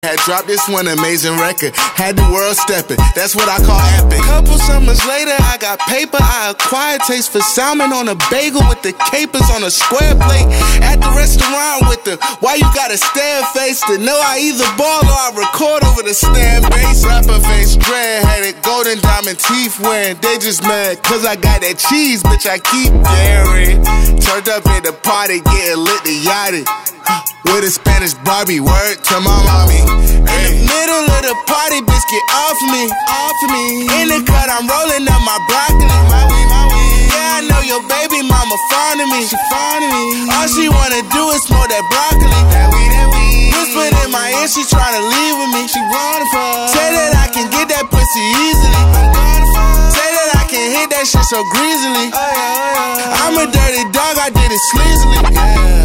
Had dropped this one amazing record, had the world stepping, that's what I call epic. Couple summers later, I got paper, I acquired taste for salmon on a bagel with the capers on a square plate. At the restaurant with the, why you gotta stare face to know I either ball or I record over the stand bass. Rapper face, dread-headed, golden diamond teeth wearing, they just mad cause I got that cheese, bitch I keep daring. Turned up at the party, getting lit to yachty. With a Spanish Barbie, word to my mommy. In the middle of the party, bitch, get off me, off me. In the cut, I'm rolling up my broccoli, my weed, my weed. Yeah, I know your baby mama fond of me, she fond of me. All she wanna do is smoke that broccoli, that weed. Whispered in my ear, she tryna leave with me, she wanna fuck. Say that I can get that pussy easily, I'm gonna fuck. Say that I can hit that shit so greasily. I'm a dirty dog, I did it sleazily, yeah.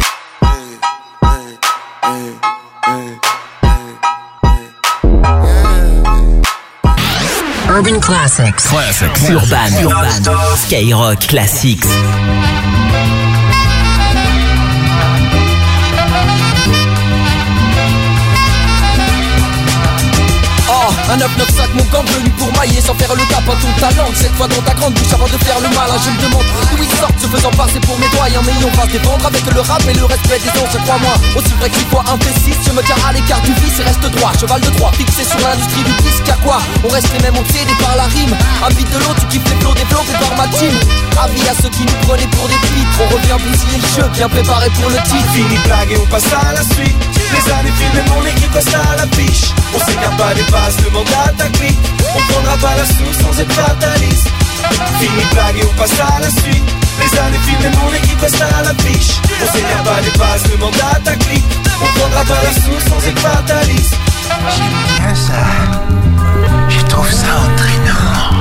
Urban Classics. Urban. Skyrock Classics. Un 995 mon gang venu pour mailler sans faire le tapin ton talent. Cette fois dans ta grande bouche avant de faire le malin. Je me demande d'où ils sortent se faisant passer pour mes doyens. Mais on va se défendre avec le rap et le respect des onces. Crois-moi, aussi vrai que 6 fois un P6. Je me tiens à l'écart du vice et reste droit. Cheval de droit, fixé sur l'industrie du disque. À quoi on reste les mêmes, on t'aide par la rime. Un beat de l'eau, tu kiffes les flots développés par ma team. Avis à ceux qui nous prenaient pour des pitres. On revient bousiller le jeu, bien préparé pour le titre. Fini blague et on passe à la suite. Les années filent et mon équipe reste à la fiche. On s'écarte pas des bases, demande à ta clique. On prendra pas la sauce sans être fataliste. Fini blague et on passe à la suite. Les années filent et mon équipe reste à la fiche. On s'écarte pas des bases, demande à ta clique. On prendra pas la sauce sans être fataliste. J'aime bien ça. Je trouve ça entraînant.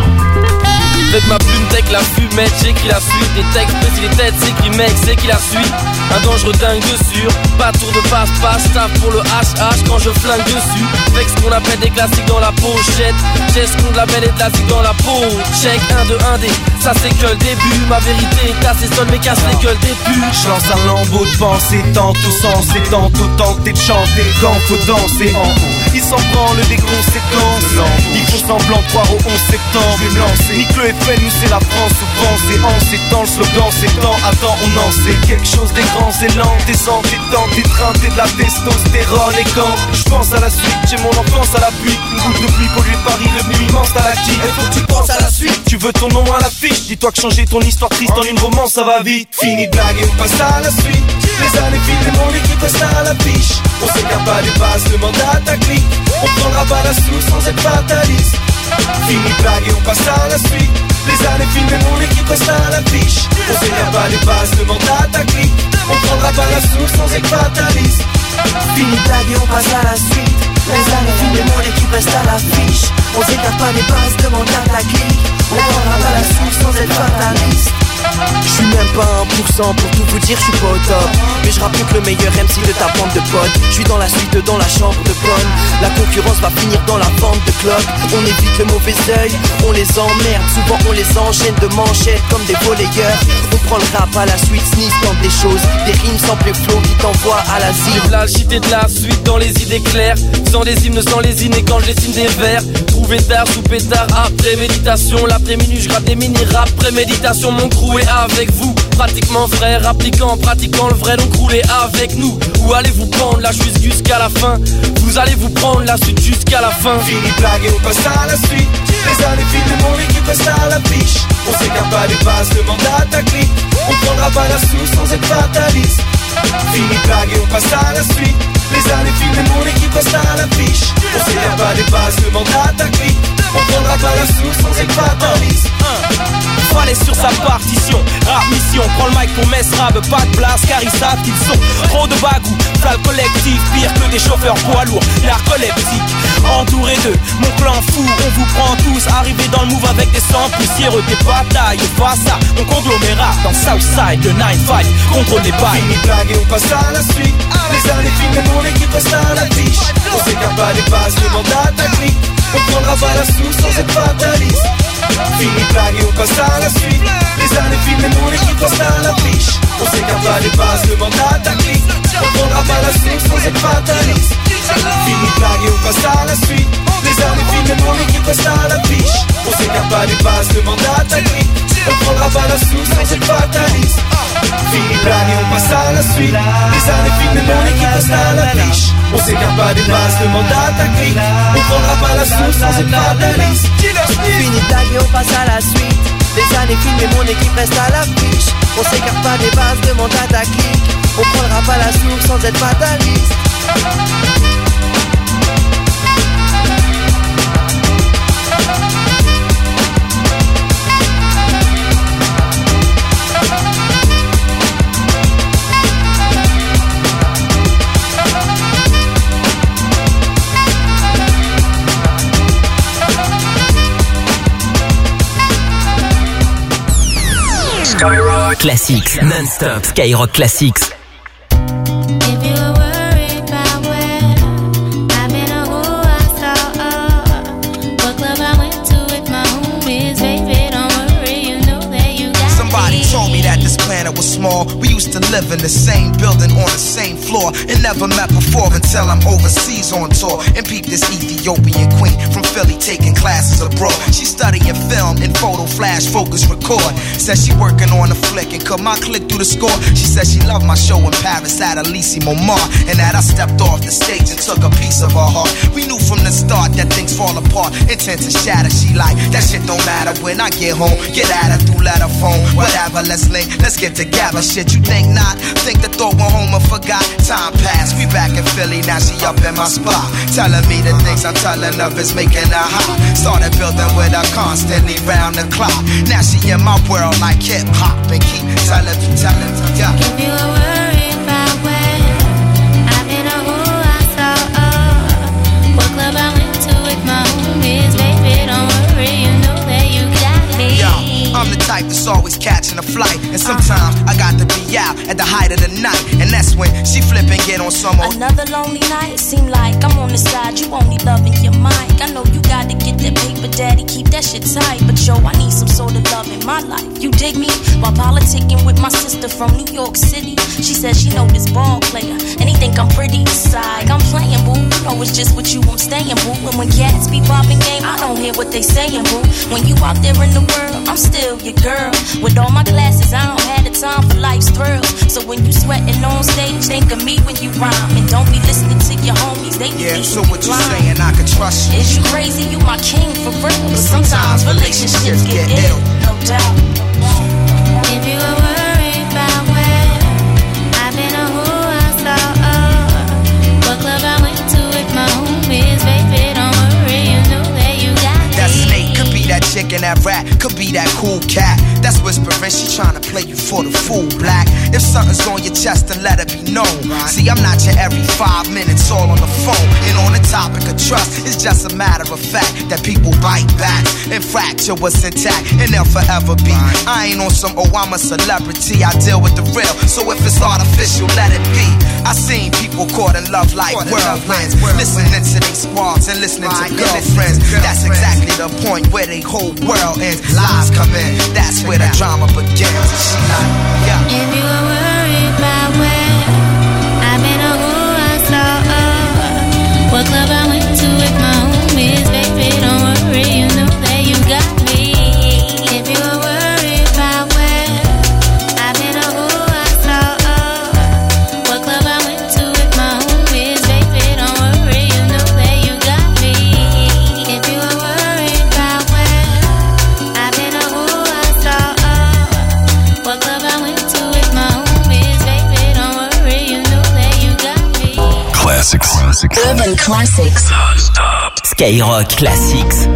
Avec ma plume tech, la fumette, j'écris la suite. Des textes, petits les têtes, c'est qui mec, c'est qui la suite. Un dangereux dingue dessus, pas tour de passe-passe. Tape pour le HH quand je flingue dessus. Avec ce qu'on appelle des classiques dans la pochette. J'ai ce qu'on de la belle et de la zig dans la peau. Check 1 de 1D, ça c'est que le début. Ma vérité est assez seule mais casse les gueules des putes. Je lance un lambeau de pensée, tantôt sens et tantôt tenter de chanter. Quand faut danser en haut, ils s'en branlent des conséquences. Ils font semblant de croire au 11 septembre. Je vais me lancer, nique le FN, nous c'est la France. Souvent c'est en ces temps, le slogan c'est temps. Attends, on en sait quelque chose des grands élans. Des entêtants, des treintés de la testostérone. Et quand je pense à la suite, j'ai mon enfance à l'appui. Une goutte de pluie pollue Paris, le nuit immense à la qui. Il faut que tu penses à la suite. Tu veux ton nom à l'affiche. Dis-toi que changer ton histoire triste en une romance ça va vite. Fini de blague et on passe à la suite. Les années filent et mon équipe reste à la fiche. On s'écarte pas des bases, demande à ta clique. On prendra pas la sauce sans être fataliste. Fini de blague et on passe à la suite. Les années filent et mon équipe reste à la fiche. On s'écarte pas des bases, demande à ta clique. On prendra pas la sauce sans être fataliste. Fini de blague et on passe à la suite. Les années filent et mon équipe reste à la fiche. On s'écarte pas des bases, demande à ta clique. On prendra pas la sauce sans être fataliste. Je suis même pas 1% pour tout vous dire, je suis pas au top. Mais je rappelle que le meilleur MC de ta bande de potes. Je suis dans la suite, dans la chambre de bonne. La concurrence va finir dans la vente de club. On évite le mauvais œil, on les emmerde. Souvent on les enchaîne de manchettes comme des volleyeurs. On prend le rap à la suite, sneeze tente des choses. Des rimes sans les flots qui t'envoient à l'asile. J'ai la chité de la suite dans les idées claires. Sans les hymnes, sans les hymnes et quand je dessine des vers. Trouvé tard, sous pétard, après méditation. L'après-midi je gratte des mini-rap, préméditation. Mon crew est avec vous, pratiquement frère, appliquant, pratiquant le vrai, donc roulez avec nous. Où allez-vous prendre la chute jusqu'à la fin? Vous allez vous prendre la suite jusqu'à la fin. Fini de blague et on passe à la suite. Les années filent et mon équipe reste à la fiche. On s'écarte pas des bases, demande à ta clique. On prendra pas la sauce sans être fataliste. Fini de blague et on passe à la suite. Les années filent et mon équipe reste à la fiche. On s'écarte pas des bases, demande à ta clique. On prendra pas la sauce sans être fataliste. Fallait sur sa partition, rap mission. Prends le mic pour Mess Rap, pas de place car ils savent qu'ils sont trop de bagou. Flamme collectif, pire que des chauffeurs poids lourds. Narcoleptique, entouré d'eux, mon clan fou. On vous prend tous, arrivé dans le move avec des sangs poussiéreux. Des batailles, face à mon conglomérat dans Southside, le 9-5, contrôle les bails. Fini de blague et on passe à la suite. Les années filent et mon équipe reste à la fiche. On s'écarte pas des bases, demande à ta clique. On prendra pas la sauce sans être fataliste. Fini de blague et on passe à la suite. Les années filent et mon équipe reste à la fiche. On s'écarte pas des bases, demande à ta clique. On prendra pas la sauce sans être fataliste. Fini de blague et on passe à la suite. Les années filent et mon équipe reste à l'affiche. On s'écarte pas des bases, demande à ta grille. On prendra pas la soupe sans être fataliste. Fini de blague et on passe à la suite. Les années filent et mon équipe reste à l'affiche. On s'écarte pas des bases, demande à ta grille. On prendra pas la soupe sans être fataliste. Fini de blague et on passe à la suite. Les années filment et mon équipe reste à l'affiche. On s'écarte pas des bases, demande à ta clique. On prendra pas la soupe sans être fataliste. Skyrock Classics, non-stop Skyrock Classics. Was small. We used to live in the same building on the same floor and never met before until I'm overseas on tour and peep this Ethiopian queen from Philly taking classes abroad. She studying film and photo flash focus record. Said she working on a flick and cut my click through the score. She said she loved my show in Paris at Elysée Montmartre and that I stepped off the stage and took a piece of her heart. We knew from the start that things fall apart, intent to shatter. She like, that shit don't matter when I get home. Get at her through letter phone, whatever, let's link, let's get together. Shit, you think not? Think the thought went home and forgot. Time passed, we back in Philly, now she up in my spot. Telling me the things I'm telling her is making her hot. Started building with her constantly round the clock. Now she in my world like hip hop and keep telling me, yeah. If you were worried about where I've been or who I saw, what club I went to with my homies, baby, don't worry, you know that you got me. Yo, I'm the type that's always catching a flight, and sometimes I got to be out at the height of the night, and that's when she flip and get on some old. Another lonely night, seem like I'm on the side, you only loving your mic. I know you gotta get that paper, daddy, keep that shit tight, but yo, I need some sort of love in my life. You dig me? While politicking with my sister from New York City, she says she know this ball player, and he think I'm pretty inside. I'm playing, boo, you know it's just with you I'm staying, boo. And when cats be popping game, I don't hear what they saying, boo. When you out there in the world, I'm still your girl. With all my classes, I don't have the time for life's thrills. So when you sweating on stage, think of me when you rhyme, and don't be listening to your homies. They yeah, so what you saying? I can trust you. Is you crazy? You my king for real. But sometimes relationships get ill, no doubt. If you were worried about where I've been or who I saw, what club I went to with my homies, baby, don't worry, you know that you got me. That snake could be that chick and that rat, could be that cool cat that's whispering, she tryna play you for the fool, black. If something's on your chest, then let it be known. See, I'm not your every 5 minutes all on the phone. And on the topic of trust, it's just a matter of fact that people bite back and fracture what's intact, and they'll forever be. I ain't on some, oh, I'm a celebrity, I deal with the real. So if it's artificial, let it be. I seen people caught in love like whirlwinds, listening to these squads and listening to girlfriends. That's exactly the point where they whole world ends. Lies come in, that's where the drama begins. She like, yeah. If you were worried about where I've been or who I saw, what club I went to with my homies, baby, don't worry, you know that you got me. If you were worried about where I've been or who I saw, what club I went to with my homies, baby, don't worry, you know that you got me. If you were worried about where I've been or who I saw, what club I went to with my homies, baby, don't worry, you know that you got me. Classics. Urban Classics. Skyrock Classics.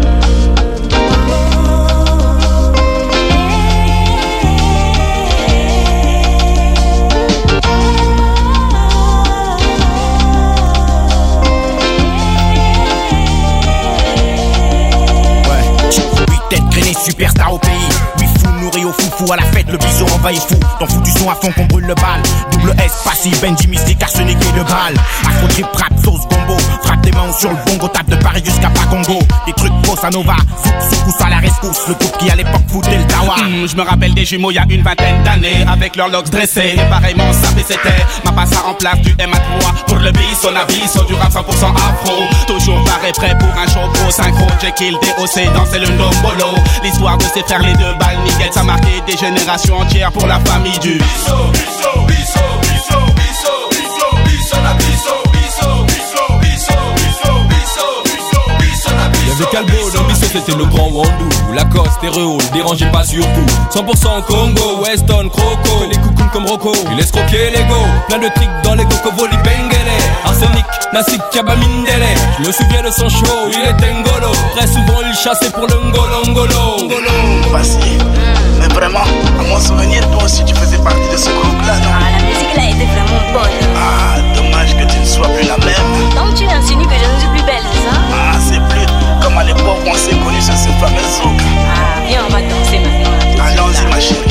Superstar au pays, oui fou nourri au foufou à la fête, le bison envahit fou. Dans fou du son à fond qu'on brûle le bal. Double S, passif, Benji Mystique, arsenic et de balle. Afro trip, rap, sauce, gombo. Frappe des mains sur le bongo, tape de Paris jusqu'à Pacongo. Des trucs bossa nova, souk à la rescousse, le groupe qui à l'époque foutait le tawa. Je me rappelle des jumeaux il y a une vingtaine d'années, avec leurs locks dressés, et pareillement sapé c'était ma passe en place du MA3 pour le bis, on avis, du rap 100% afro. Toujours pareil prêt pour un show pro, synchro, Jekyll, DOC, danser le nombolo. L'histoire de ces frères les deux balles nickel, ça marquait des générations entières pour la famille du bisso, bisso, bisso, bisso, bisso, bisso, bisso, la bisso, bisso, bisso, bisso, bisso, bisso, bisso, bisso, la bisso. Y'avait Calbo, dans Bisso c'était le grand Wandou. Lacoste et Réole, dérangez pas surtout. 100% Congo, Weston, Croco, les coucounes comme Rocco. Il laisse croquer l'ego, plein de tricks dans les cocovoli bengele. Arsenic, Nassik, Kabamindele. Je me souviens de son show, il était ngolo. Très souvent il chassait pour le ngolo. Passé. Mais vraiment, à mon souvenir, toi aussi tu faisais partie de ce groupe-là, non? Ah, la musique là était vraiment bonne. Ah, dommage que tu ne sois plus la même. Donc tu insinues que je ne suis plus belle, c'est ça? Ah, c'est plus comme à l'époque on s'est connus sur ce fameux zouk. Ah, viens, on va danser maintenant. Allons-y, ma chérie.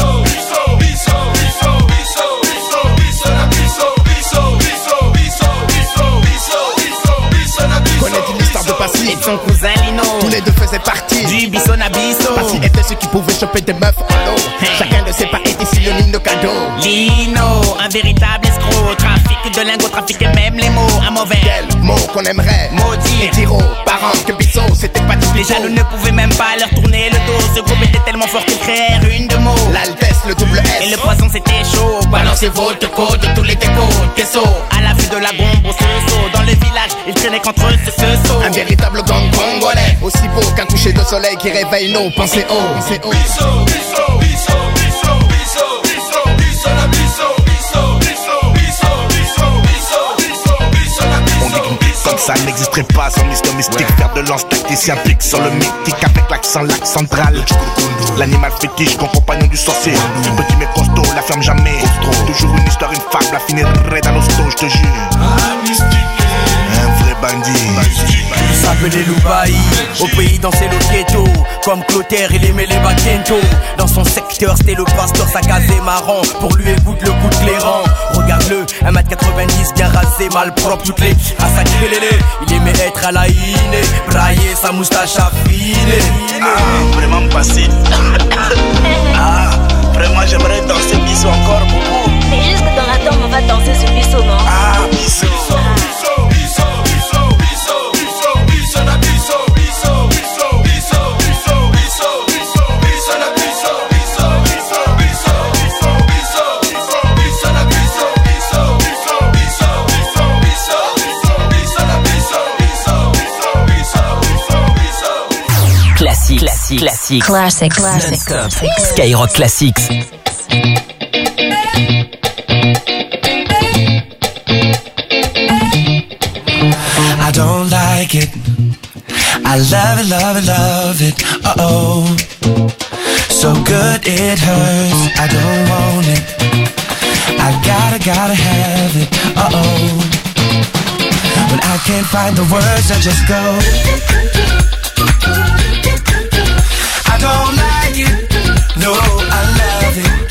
Connais-tu l'histoire de Passy et son cousin Lino? Tous les deux faisaient partie du Bisso na Bisso. Passy était ceux qui pouvaient choper des meufs en lot. Chacun de ses pas était synonyme de cadeau. Lino, un véritable escroc. Trafic de lingots, trafic et même les mots. Un mauvais quel mot qu'on aimerait maudit et dire aux parents que Bisso c'était pas du Les jaloux ne pouvaient même pas leur tourner le dos. Ce groupe était tellement fort qu'ils créèrent une de mots. L'Altesse, le double S. Et le poison c'était chaud. Balancez votre code de tous les décodes. Queso, à la vue de la gombe au seau. Dans le village, ils traînaient contre eux ce saut. Un véritable gang congolais, aussi beau qu'un coucher de soleil qui réveille nos pensées haut. Bisso, Bisso, Bisso, Bisso, Bisso, Bisso, Bisso, la Bisso, Bisso, Bisso, Bisso, Bisso, Bisso, Bisso, Bisso, la Bisso. On dit qu'une piste comme ça n'existerait pas sans Mister Mystique. Faire de lance tacticien fixe sur le mythique avec l'accent central. L'animal fétiche, grand compagnon du sorcier. Petit mais costaud, la ferme jamais. Toujours une histoire, une fable, la finirait dans l'hosto, je te jure. Un vrai bandit. Il s'appelait Loubaï, au pays dansait le ghetto. Comme Clotaire, il aimait les bakento. Dans son secteur, c'était le pasteur, sa case est marrant. Pour lui, écoute le coup de clairon. Regarde-le, 1m90, bien rasé, mal propre, toutes les à sa lélé. Il aimait être à la iné, brailler sa moustache affinée. Ah, vraiment passé. Ah, vraiment, j'aimerais danser Bisso encore beaucoup. Mais juste dans la tombe, on va danser ce Bisso, non? Ah, Bisso. Classics. Non-stop. Skyrock Classics. I don't like it. I love it. Uh-oh. So good it hurts. I don't want it. I gotta have it. Uh-oh. When I can't find the words, I just go. I don't like it, no, I love it.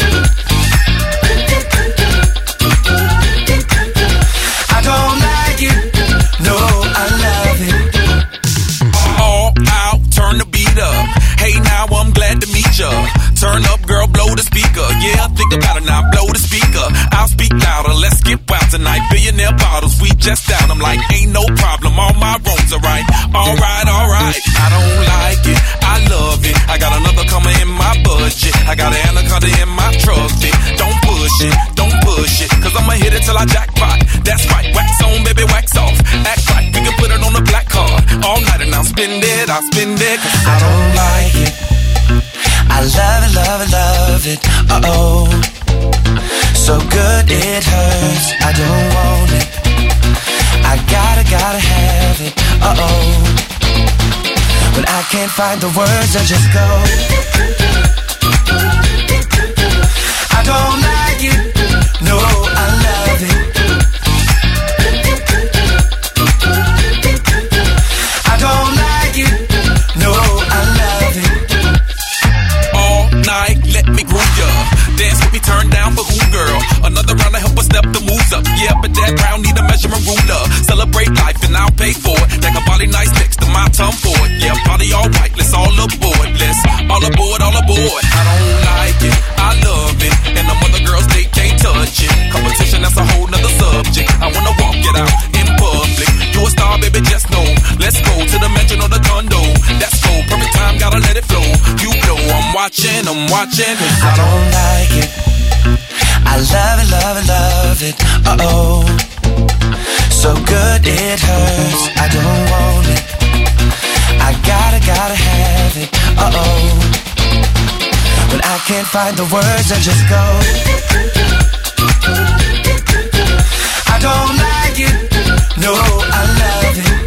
I don't like it, no, I love it. All out, turn the beat up. Hey now, I'm glad to meet ya. Turn up, girl, blow the speaker. Yeah, think about it now, blow the speaker. I'll speak louder, let's get wild tonight. Billionaire bottles, we just down. I'm like, ain't no problem, all my roads are right. Alright, I don't like it, I love it. I got another coming in my budget. I got an anaconda in my truck. Don't push it, cause I'ma hit it till I jackpot. That's right, wax on, baby, wax off. Act right, we can put it on the black card. All night and I'll spend it, cause I don't like it. I love it, uh-oh. So good it hurts, I don't want it. I gotta have it, uh-oh. When I can't find the words, I just go. I don't like it, no, I love it. I don't like it, no, I love it. All night, let me groove ya. Dance with me, turn down for who, girl? Another round to help us step the moves up. Yeah, but that round need a measuring ruler. Celebrate life and I'll pay for it. That can body nice next to my tongue for it. Yeah, party when I'm watching. I don't like it. I love it, love it, love it. Uh-oh. So good it hurts. I don't want it. I gotta have it. Uh-oh. When I can't find the words, I just go. I don't like it. No, I love it.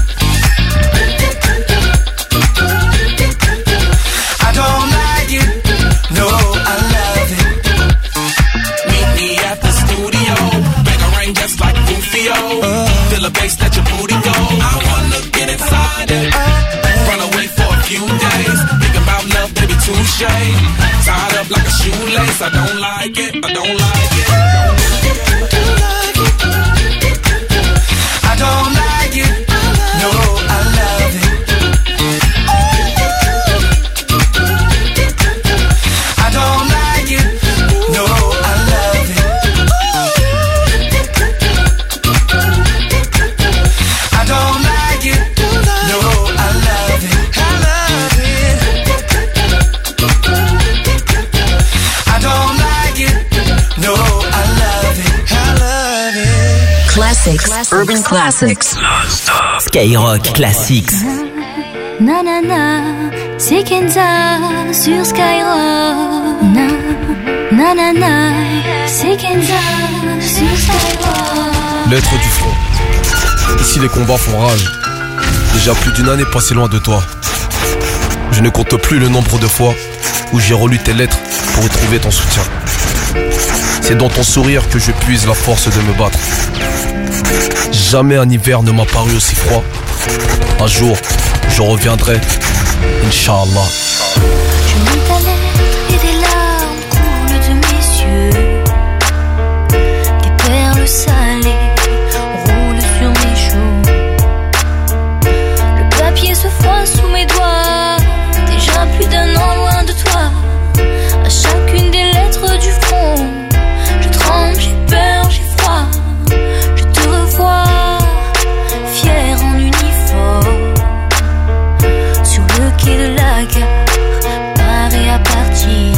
I don't like it. No, I love it. Meet me at the studio. Bang a ring just like Rufio. Feel the bass, let your booty go. I wanna get inside it. Run away for a few days. Think about love, baby, touche. Tied up like a shoelace. I don't like it. I don't like it. I don't like it. No, I love it. I don't like it. No, I love it. I don't like it. No, I love it. I love it. I don't like it. No, I love it. I love it. Classics, Urban Classics. Skyrock Classics. Na na na, c'est Kenza sur Skyrock. Na na na na, c'est Kenza sur Skyrock. Lettre du front. Ici les combats font rage. Déjà plus d'une année passée loin de toi. Je ne compte plus le nombre de fois où j'ai relu tes lettres pour y trouver ton soutien. C'est dans ton sourire que je puise la force de me battre. Jamais un hiver ne m'a paru aussi froid. Un jour, je reviendrai, Inch'Allah. Je lis ta lettre et des larmes coulent de mes yeux. Des perles salées roulent sur mes joues. Le papier se froisse sous mes doigts. Déjà plus d'un an loin de toi. À chacune des lettres du front, je tremble, j'ai peur, j'ai froid. Je te revois, fier en uniforme, sur le quai de la gare, paré à partir.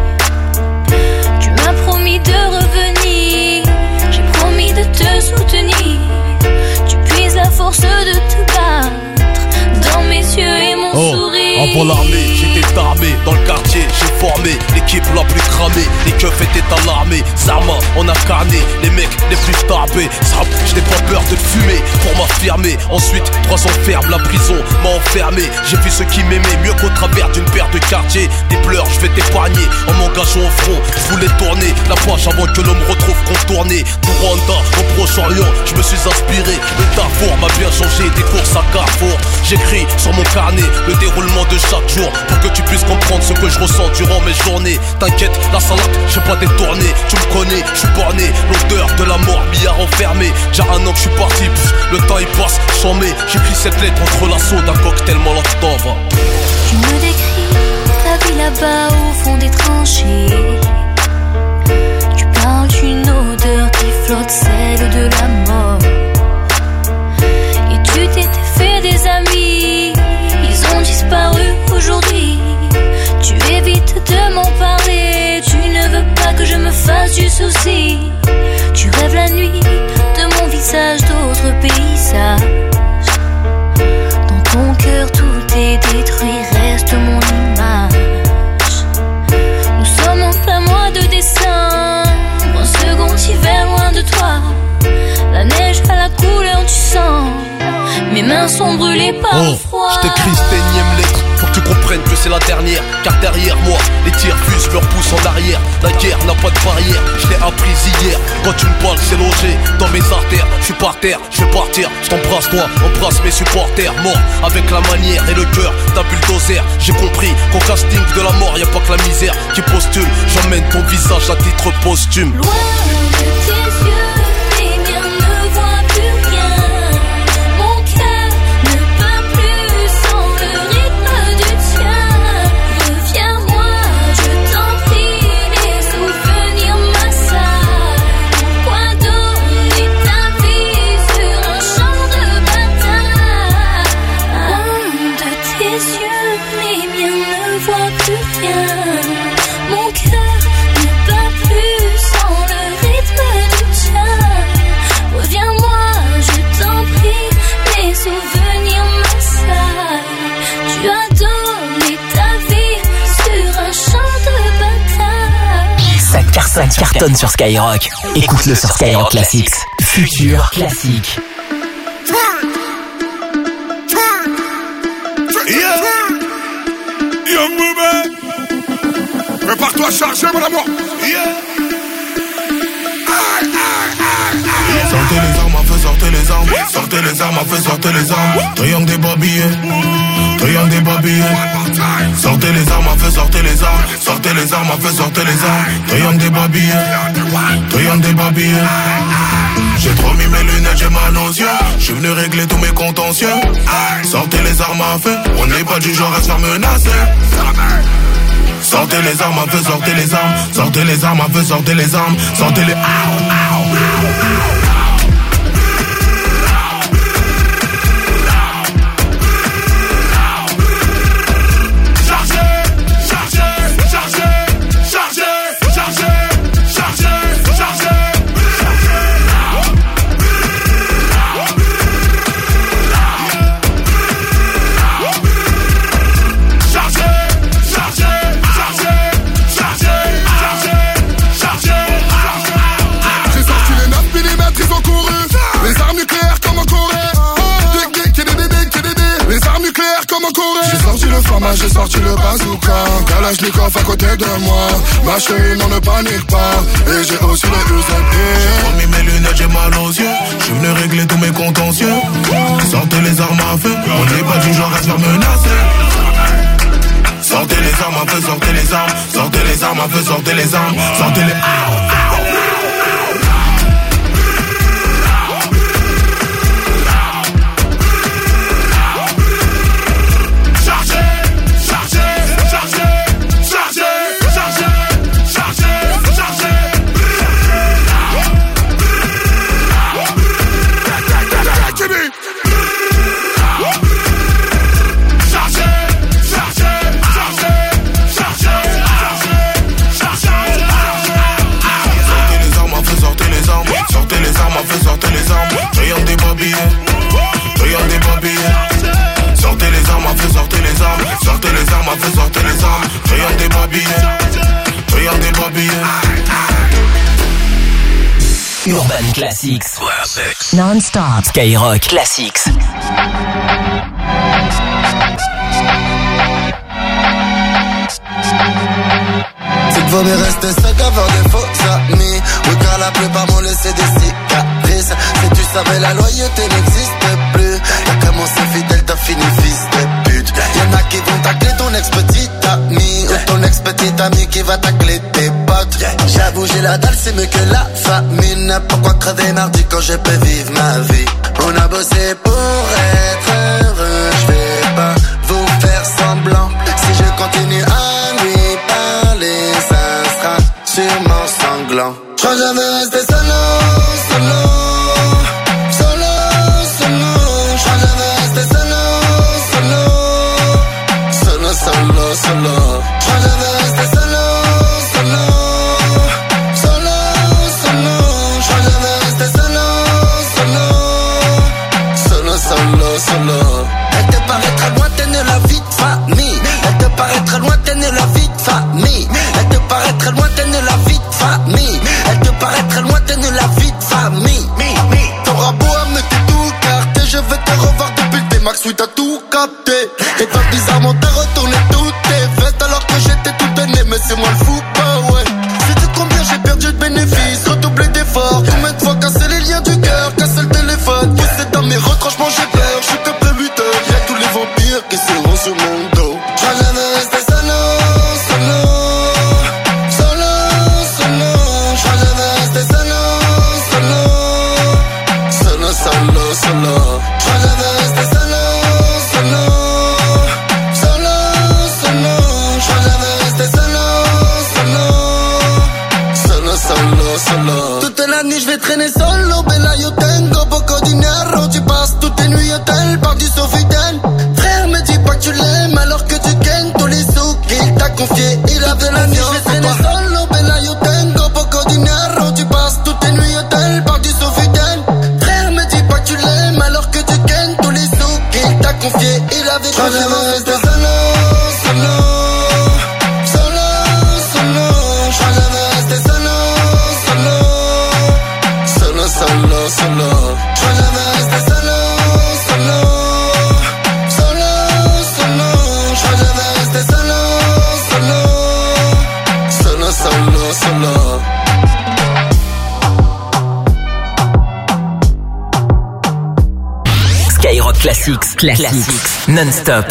Tu m'as promis de revenir, j'ai promis de te soutenir. Tu puises la force de te battre dans mes yeux et mon sourire. Avant l'armée, j'étais armé, dans le quartier, j'ai formé l'équipe la plus cramée, les keufs étaient alarmés, Zarma, on a carné, les mecs les plus tapés, Zap, je n'ai pas peur de fumer pour m'affirmer, ensuite 3 ans ferme, la prison m'a enfermé, j'ai vu ceux qui m'aimaient mieux qu'au travers d'une paire de quartiers, des pleurs, je vais t'épargner, en m'engageant au front, je voulais tourner la page avant que l'on me retrouve contourné, du Rwanda au Proche-Orient, je me suis inspiré, le Darfour m'a bien changé, des courses à Carrefour, j'écris sur mon carnet le déroulement de chaque jour pour que tu puisses comprendre ce que je ressens durant mes journées. T'inquiète, la salade, j'ai pas détourné. Tu me connais, je suis borné. L'odeur de la mort m'y a enfermé. Déjà un an que je suis parti, le temps il passe, j'en mets. J'écris cette lettre entre l'assaut d'un cocktail Molotov. Tu me décris ta vie là-bas au fond des tranchées. Tu parles d'une odeur qui flotte, celle de la mort. Et tu t'étais fait des amis, ils ont disparu aujourd'hui. Tu évites de m'en parler, tu ne veux pas que je me fasse du souci. Tu rêves la nuit de mon visage, d'autres paysages. Dans ton cœur tout est détruit, reste mon image. Nous sommes en plein mois de décembre, un second hiver loin de toi. La neige a la couleur du sang, mes mains sont brûlées par le froid. Je t'écris cette énième lettre pour que tu comprennes que c'est la dernière. Car derrière moi, les tirs fusent, leur pouce en arrière. La guerre n'a pas de barrière, je l'ai apprise hier. Quand tu me parles, c'est logé dans mes artères. Je suis par terre, je vais partir, je t'embrasse toi, embrasse mes supporters. Mort avec la manière et le cœur d'un bulldozer. J'ai compris qu'au casting de la mort, y'a pas que la misère qui postule. J'emmène ton visage à titre posthume. Loin de tes yeux, les miens ne voient plus rien. Mon cœur ne bat plus sans le rythme du tien. Reviens-moi, je t'en prie, les souvenirs m'assaillent. Pourquoi donner ta vie sur un champ de bataille? Loin de tes yeux, les miens ne voient plus rien. Ça cartonne sur Skyrock. Écoute-le sur Skyrock Classics. Futur Classique. Young woman, prépare-toi à charger mon amour. Sortez les armes, à feu, sortez les armes. Sortez les armes, à feu, sortez les armes. Triangle des babillés. Triangle des babillés. Sortez les armes, à feu, sortez les armes. Sortez les armes, à feu, sortez les armes. Triangle des babillés. Triangle des babillés. J'ai trop mis mes lunettes, j'ai mal aux yeux. J'suis venu régler tous mes contentieux. Sortez les armes à feu. On n'est pas du genre à se faire menacer. Sortez les armes à feu, sortez les armes. Sortez les armes à feu, sortez les armes. Sortez les... J'ai sorti le bazooka, Kalachnikov à côté de moi. Ma chérie, non, ne panique pas. Et j'ai aussi les UZP. J'ai remis mes lunettes, j'ai mal aux yeux. J'suis venu régler tous mes contentieux. Sortez les armes à feu. On n'est pas du genre à se faire menacer. Sortez les armes à feu, sortez les armes. Sortez les armes à feu, sortez les armes. Sortez les... Sortez les armes, triangle des babillés. Triangle des babillés. Sortez les armes à feu, sortez les armes. Sortez les armes à feu, sortez les armes. Triangle des babillés. Triangle des babillés. Urban Classics. Non-stop. Skyrock Classics. C'est qu'il vaut mieux rester seul qu'avoir des faux amis. Oui, car la plupart m'ont laissé des cicatrices. Si tu savais, la loyauté n'existe plus. T'as commencé fidèle, t'as fini fils de pute. Y'en a qui vont tacler ton ex-petite amie, ou ton ex-petite amie qui va tacler tes potes. J'avoue, j'ai la dalle, c'est mieux que la famine. Pourquoi crever mardi quand je peux vivre ma vie? On a bossé pour être heureux. Je vais pas vous faire semblant. Si je continue à lui parler, ça sera sûrement sanglant. Je crois que je vais rester solo, solo, solo, solo. Je crois que je vais rester solo, solo, solo, solo, solo. Je crois que je vais rester solo, solo, solo, solo. Je crois que je vais rester solo, solo, solo, solo, solo. Elle te paraîtra lointaine la vie de famille. Elle te paraîtra lointaine la vie de famille. Elle te paraîtra lointaine la vie de famille. Elle te paraîtra lointaine la vie de famille. T'auras beau amener tout carté, je vais te revoir depuis le T-Max, oui t'as tout capté. Et toi bizarrement t'as retourné toutes tes vestes alors que j'étais tout donné, mais c'est moi le fou, bah ouais. Sais-tu combien j'ai perdu de bénéfices, redoublé d'efforts. Combien de fois casser les liens du cœur, casser le téléphone. Poussé dans mes retranchements j'ai peur, je suis que prébuteur. Y'a tous les vampires qui seront sur mon dos. Je crois que je vais rester solo, solo, solo, solo. Je crois que je vais rester solo, solo, solo, solo, solo. Je crois que je vais rester solo, solo, solo, solo. Je crois que je vais rester solo, solo, solo, solo, solo. Toute la nuit je vais traîner solo, bella yo tengo poco dinero. Tu passes toutes tes nuits hôtel, par du Sofitel. Frère me dis pas que tu l'aimes alors que tu gagnes tous les sous qu'il t'a confiés. Il a de la nuit, je vais traîner solo, bella yo tengo poco dinero. Tu passes toutes tes nuits hôtel, par du Sofitel. Frère me dis pas que tu l'aimes alors que tu gagnes tous les sous qu'il t'a confiés. Il avait je crois que je vais rester solo, solo, solo, solo. Je crois que je vais rester solo, Classics. Non-stop.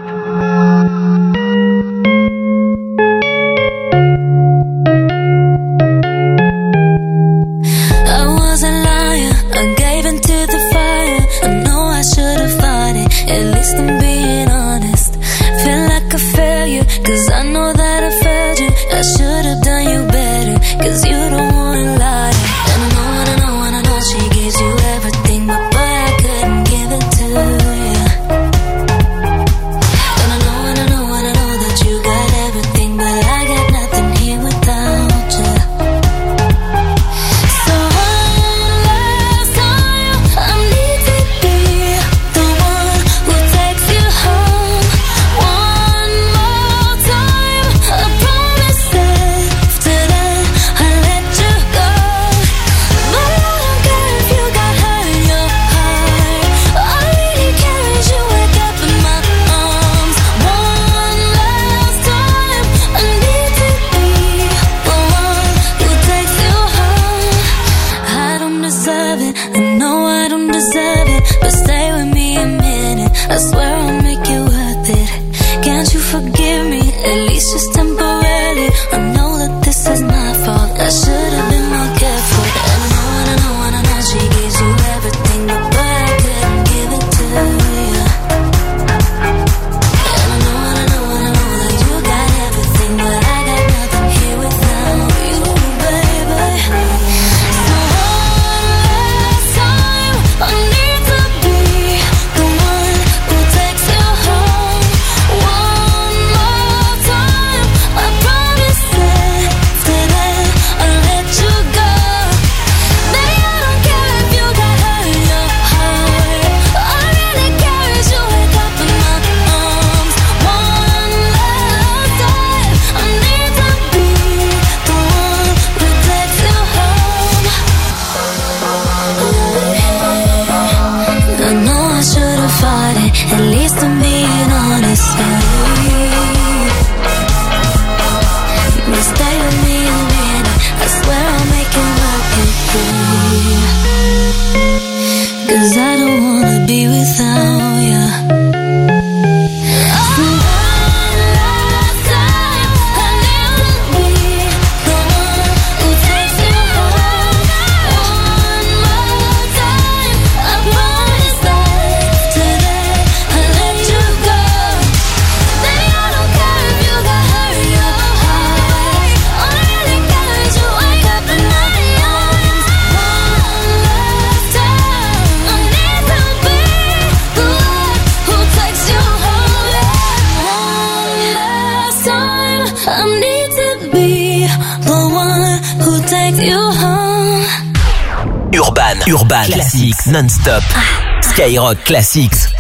Urban Classics non-stop. Skyrock Classics.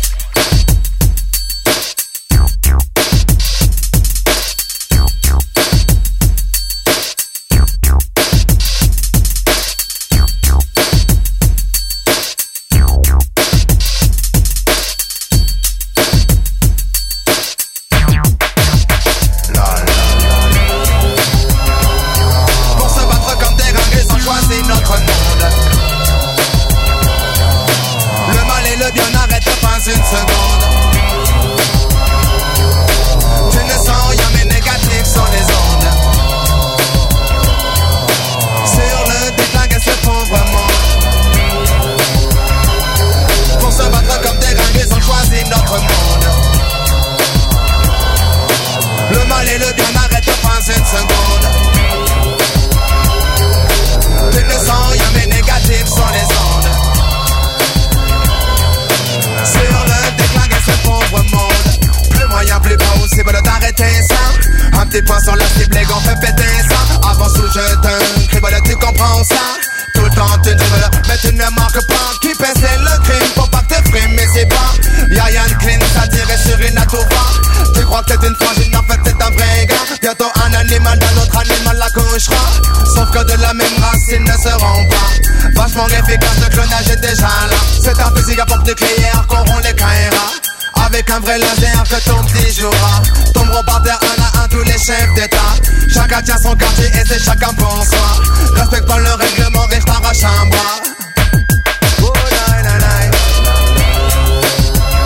Nucléaire qu'auront les KRA. Avec un vrai laser que ton petit jouera. Tomberont par terre un à un tous les chefs d'état. Chacun tient son quartier et c'est chacun pour soi. Respecte pas le règlement et je t'arrache un bras. Oh, nai, nai, nai.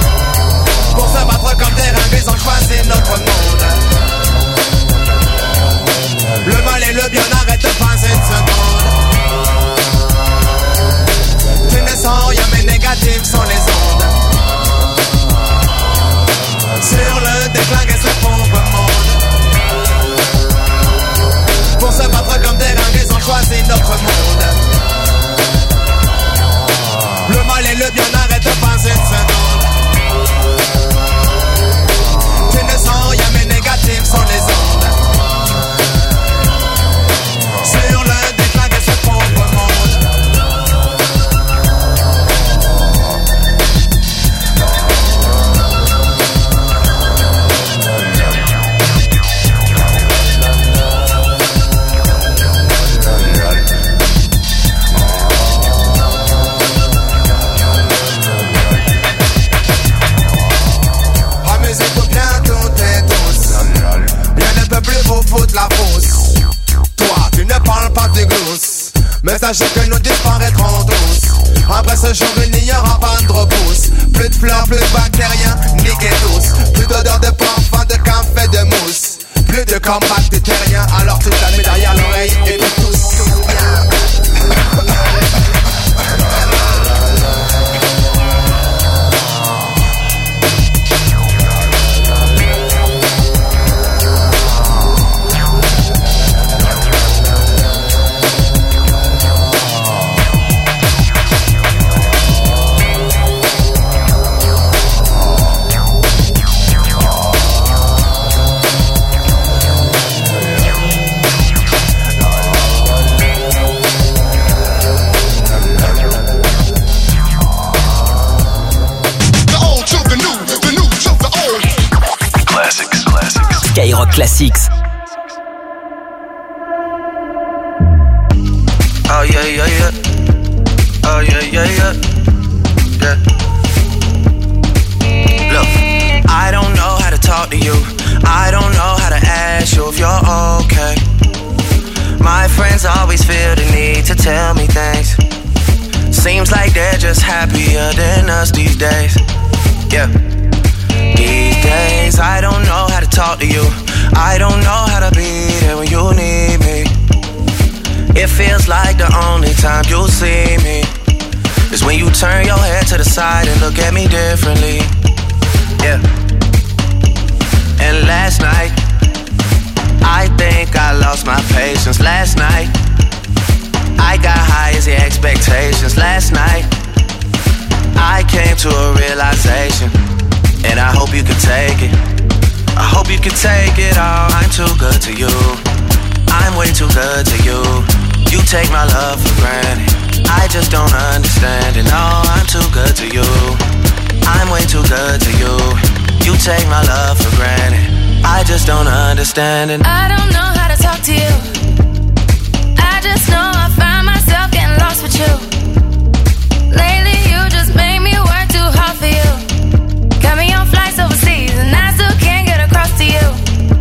nuages que nous disparaîtrons tous. Après ce jour, il n'y aura pas de repousse. Plus de fleurs, plus de bactériens, niquez tous. Plus d'odeur de parfum, de café, de mousse. Plus de corps bactériens, alors tu t'as mis derrière l'oreille et tu tousses. Skyrock Classics. Oh yeah, yeah, yeah. Oh yeah, yeah, yeah. Yeah. Look, I don't know how to talk to you. I don't know how to ask you if you're okay. My friends always feel the need to tell me things. Seems like they're just happier than us these days. Yeah. These days, I don't know how to talk to you. I don't know how to be there when you need me. It feels like the only time you see me is when you turn your head to the side and look at me differently. Yeah. And last night, I think I lost my patience. Last night, I got high as the expectations. Last night, I came to a realization. And I hope you can take it. I hope you can take it all. I'm too good to you. I'm way too good to you. You take my love for granted. I just don't understand it. No, I'm too good to you. I'm way too good to you. You take my love for granted. I just don't understand it. I don't know how to talk to you. I just know I find myself getting lost with you. Lately you just made me work too hard for you. Got me on flights overseas and I still can't get across to you.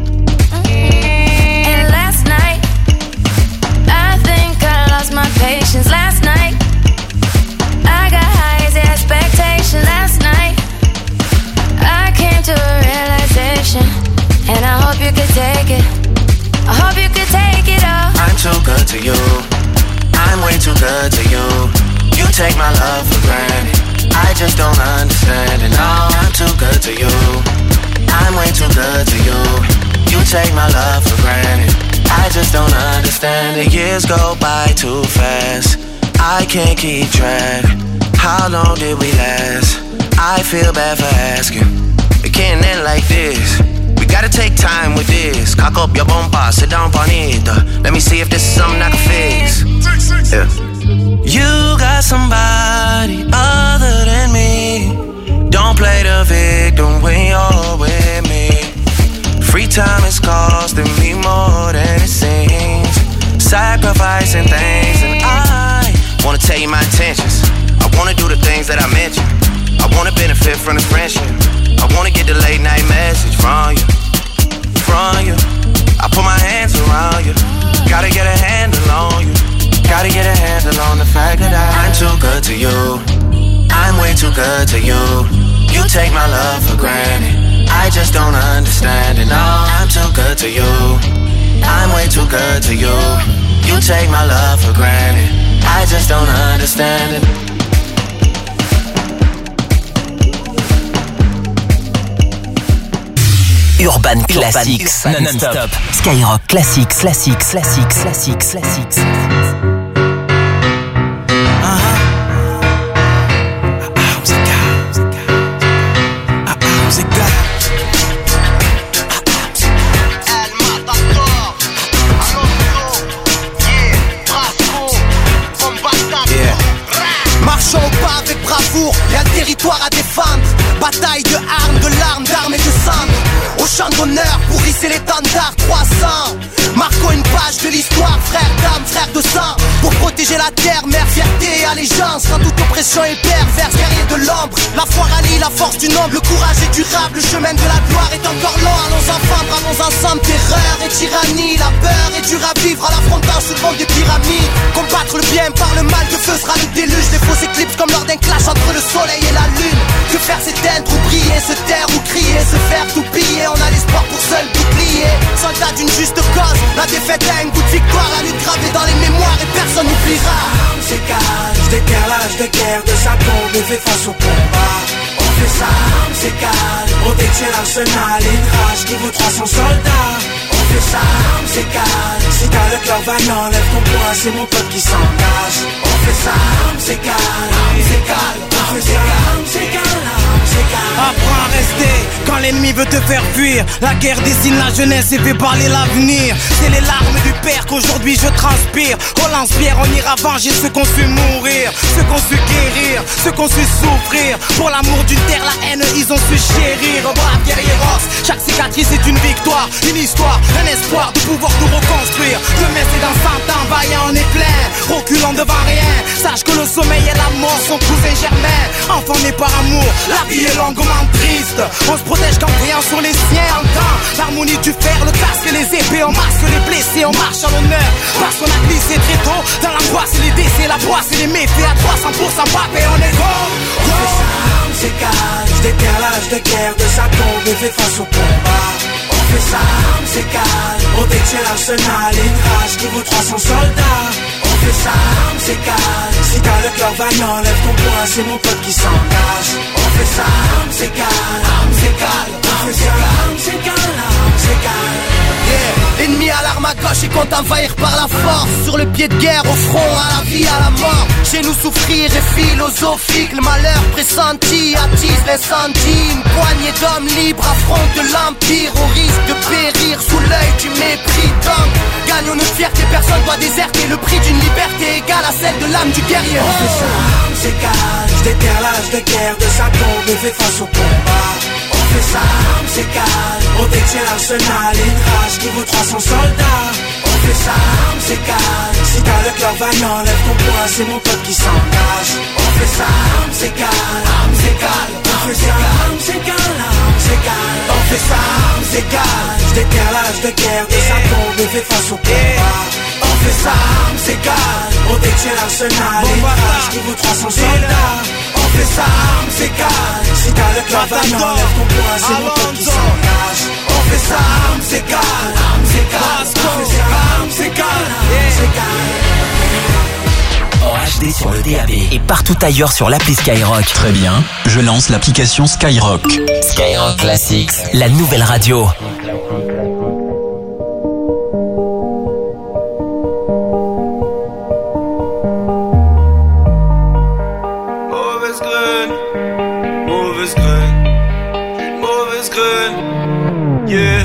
And last night, I think I lost my patience. Last night, I got high as the expectation. Last night, I came to a realization. And I hope you could take it. I hope you could take it all. I'm too good to you. I'm way too good to you. You take my love for granted. I just don't understand it. No, I'm too good to you. I'm way too good to you. You take my love for granted. I just don't understand it. Years go by too fast. I can't keep track. How long did we last? I feel bad for asking. It can't end like this. We gotta take time with this. Cock up your bomba, sit down bonita. Let me see if this is something I can fix. Yeah. You got somebody other than me. Don't play the victim when you're with me. Free time is costing me more than it seems. Sacrificing things and I wanna tell you my intentions. I wanna do the things that I mentioned. I wanna benefit from the friendship. I wanna get the late night message from you. From you. I put my hands around you. Gotta get a handle on you. Gotta get a handle on the fact that I'm too good to you. I'm way too good to you. You take my love for granted. I just don't understand it. No, I'm too good to you. I'm way too good to you. You take my love for granted. I just don't understand it. Urban Classics, non-stop. Skyrock Classics, Classics, Classics, Classics, Classics. Marchons au pas avec bravoure, y'a le territoire à défendre. Bataille de armes, de d'armes et de sang. Au champ d'honneur pour hisser l'étendard 300. Marquons une pages de l'histoire, frère d'âme, frère de sang. Pour protéger la terre, mère, fierté et allégeance. Quand toute oppression est perverse, guerrier de l'ombre. La foi rallie la force du nombre, le courage est durable. Le chemin de la gloire est encore long. Allons enfants, bravons ensemble, terreur et tyrannie. La peur est dure à vivre à l'affrontant sous le vent des pyramides. Combattre le bien par le mal, de feu sera le déluge. Des fausses éclipses comme lors d'un clash entre le soleil et la lune. Que faire s'éteindre ou briller, se taire ou crier, se faire tout piller. On a l'espoir pour seul bouclier. Soldat d'une juste cause, la défaite a un goût de victoire. La lutte gravée dans les mémoires et personne n'oubliera. C'est calme, déterre l'âge de guerre de sa tombe et fait face au combat. On fait ça, c'est calme, on détient l'arsenal et une rage qui vaut 300 soldats. On fait ça, c'est calme, si t'as le cœur vaillant, lève ton poing, c'est mon peuple qui s'engage. On fait ça, c'est calme, c'est calme, on fait ça, c'est calme. Apprends à rester quand l'ennemi veut te faire fuir. La guerre dessine la jeunesse et fait parler l'avenir. C'est les larmes du père qu'aujourd'hui je transpire. Au lance-pierre on ira venger ceux qu'on su mourir, ceux qu'on su guérir, ceux qu'on su souffrir. Pour l'amour d'une terre, la haine ils ont su chérir. Brave guerrieros, chaque cicatrice est une victoire, une histoire, un espoir de pouvoir tout reconstruire. Demain c'est dans 100 ans, vaillant on est plein, reculant devant rien. Sache que le sommeil et la mort sont cousins germains. Enfant né par amour, la vie est longuement triste. On se protège qu'en priant sur les siens. Entend l'harmonie du fer, le casque et les épées. On masque les blessés, on marche à l'honneur. Parce qu'on a glissé très tôt dans l'angoisse et les décès, la poisse et les méfaits à 300% pape et on est gros. On fait ça, c'est calme, déterre l'âge de guerre de sa tombe et fait face au combat. On fait ça, c'est calme, on détient l'arsenal et une rage qui vaut 300 soldats. On fait ça, c'est calme, si t'as le cœur vaillant, lève ton poing, c'est mon peuple qui s'engage. On fait ça, c'est calme, c'est calme, on fait ça, c'est calme, c'est calme. Yeah. Ennemi à l'arme à gauche et compte envahir par la force. Sur le pied de guerre, au front, à la vie, à la mort. Chez nous souffrir est philosophique. Le malheur pressenti attise l'incendie. Une poignée d'hommes libres affrontent l'empire. Au risque de périr sous l'œil du mépris. Donc, gagnons notre fierté, personne doit déserter. Le prix d'une liberté égale à celle de l'âme du guerrier. On fait ça, c'est calme, déterre l'âge de guerre de sa tombe et fait face au combat. On fait ça, c'est calme, on détient l'arsenal et une rage qui vaut 300 soldats. On fait ça, c'est calme, si t'as le cœur vaillant, lève ton poing, c'est mon peuple qui s'engage. On fait ça, c'est calme, c'est calme, on fait ça, c'est calme, c'est calme. On fait ça, c'est calme, déterre l'âge de guerre de sa tombe et fait face au combat. On fait ça, c'est calme, on détient l'arsenal et une rage qui vaut 300 soldats. On fait ça, c'est calme, si t'as le cœur vaillant, lève ton poing, c'est mon peuple qui s'engage. On fait ça, c'est calme, c'est calme, on fait ça, c'est calme, c'est calme. En HD sur le DAB et partout ailleurs sur l'appli Skyrock. Très bien, je lance l'application Skyrock. Skyrock Classics, la nouvelle radio. Yeah.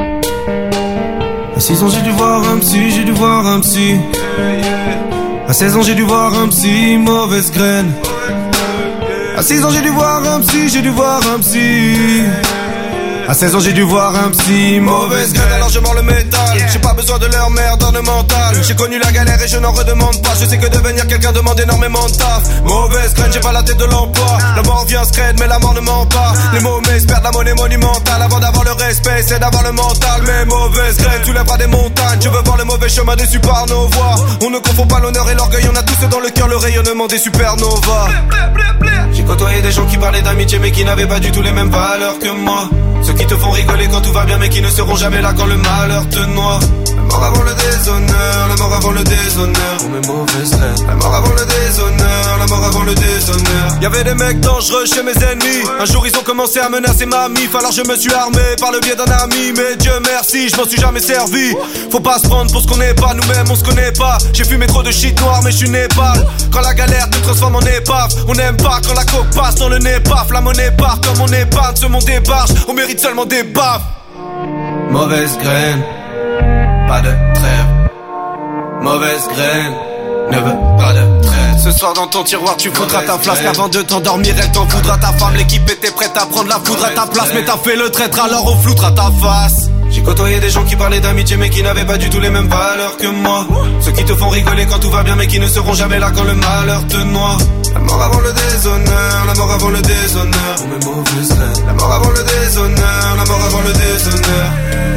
À 6 ans j'ai dû voir un psy, j'ai dû voir un psy. À 16 ans j'ai dû voir un psy, mauvaise graine. À 6 ans j'ai dû voir un psy, j'ai dû voir un psy. À 16 ans j'ai dû voir un psy, mauvaise graine. Alors je mords le métal, j'ai pas besoin de leur merde ornementale. J'ai connu la galère et je n'en redemande pas. Je sais que devenir quelqu'un demande énormément de taf. Mauvaise graine, j'ai pas la tête de l'emploi. La mort vient scred mais la mort ne ment pas. Les mauvaises perdent la monnaie monumentale. Avant d'avoir le respect c'est d'avoir le mental. Mais mauvaise graine soulèvera des montagnes. Je veux voir le mauvais chemin déçu par nos voix. On ne confond pas l'honneur et l'orgueil. On a tous dans le cœur le rayonnement des supernovas. J'ai côtoyé des gens qui parlaient d'amitié mais qui n'avaient pas du tout les mêmes valeurs que moi. Ceux qui te font rigoler quand tout va bien mais qui ne seront jamais là quand le malheur te noie. La mort avant le déshonneur, la mort avant le déshonneur. Pour mes mauvaises graines. La mort avant le déshonneur, la mort avant le déshonneur. Y'avait des mecs dangereux chez mes ennemis. Un jour ils ont commencé à menacer ma mif. Alors je me suis armé par le biais d'un ami. Mais Dieu merci, je m'en suis jamais servi. Faut pas se prendre pour ce qu'on n'est pas, nous-mêmes on se connaît pas. J'ai fumé trop de shit noir mais je suis Népal. Quand la galère te transforme en épave. On n'aime pas quand la coque passe dans le nez paf. La monnaie part comme on épargne, ce monde débarche. On mérite seulement des baffes. Mauvaise graine, pas de trêve. Mauvaise graine, ne veut pas de trêve. Ce soir dans ton tiroir tu foudras ta flasque. Avant de t'endormir elle t'en voudra ta femme. L'équipe était prête à prendre la foudre à ta place. Mais t'as fait le traître alors on floutera ta face. J'ai côtoyé des gens qui parlaient d'amitié mais qui n'avaient pas du tout les mêmes valeurs que moi. Ceux qui te font rigoler quand tout va bien mais qui ne seront jamais là quand le malheur te noie. La mort avant le déshonneur, la mort avant le déshonneur. Pour mes mauvaises graines. La mort avant le déshonneur, la mort avant le déshonneur.